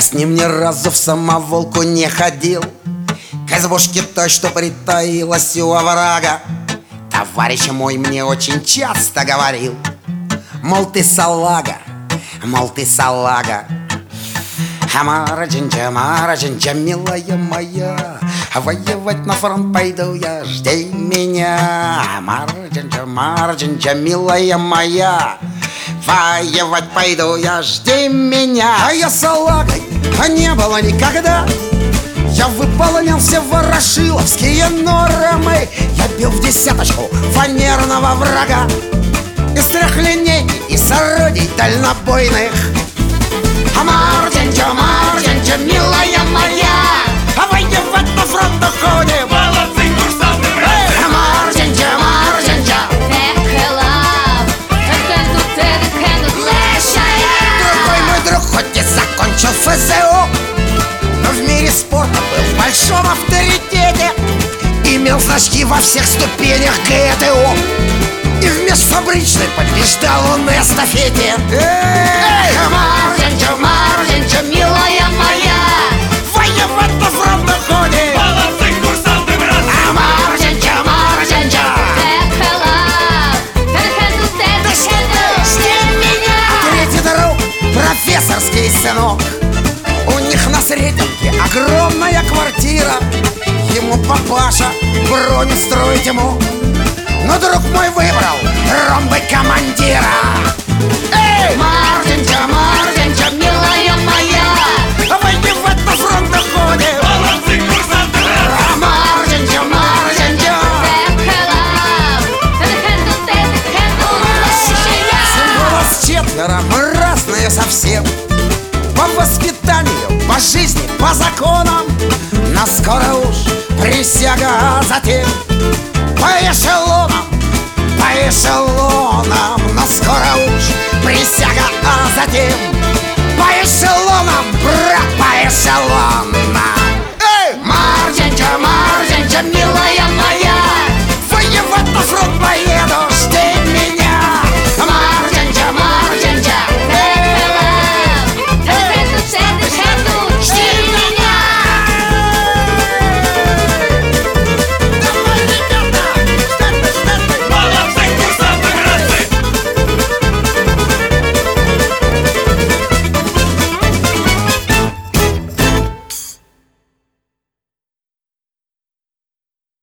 с ним ни разу в самоволку не ходил, к избушке той, что притаилась у оврага. Товарищ мой мне очень часто говорил: мол, ты салага, мол, ты салага. Марджинджа, Марджинджа, милая моя, воевать на фронт пойду я, жди меня. Марджинджа, Марджинджа, милая моя, воевать пойду я, жди меня. А я салагой, а не было никогда. Я выполнял все ворошиловские нормы. Я бил в десяточку фанерного врага из трехлинейки и с орудий дальнобойных. А Марджинджа, Марджинджа, милая моя, воевать на фронт уходим. Молодцы, курсанты, братцы! Марджинджа, Марджинджа, другой мой друг хоть и закончил ФЗО, но в мире спорта был в большом авторитете. Имел значки во всех ступенях ГТО и в межфабричной побеждал он на эстафете. Марджинджа, Марджинджа, милая моя, воевать на фронт уходим. Молодцы, курсанты, братцы! Марджинджа, Марджинджа, третий друг, профессорский сынок. У них на Сретенке огромная квартира. Ему папаша броню строить ему, но друг мой выбрал ромбы командира. Эй! Марджинджа, Марджинджа, милая моя, воевать на фронт уходим. Молодцы, курсанты, братцы! Марджинджа, Марджинджа, нас четверо, мы разные совсем. По воспитанию, по жизни, по законам. Но скоро уж присяга, а затем по эшелонам, по эшелонам. Но скоро уж присяга, а затем по эшелонам, брат, по эшелонам. Эй! Марджинджа, Марджинджа, милая моя,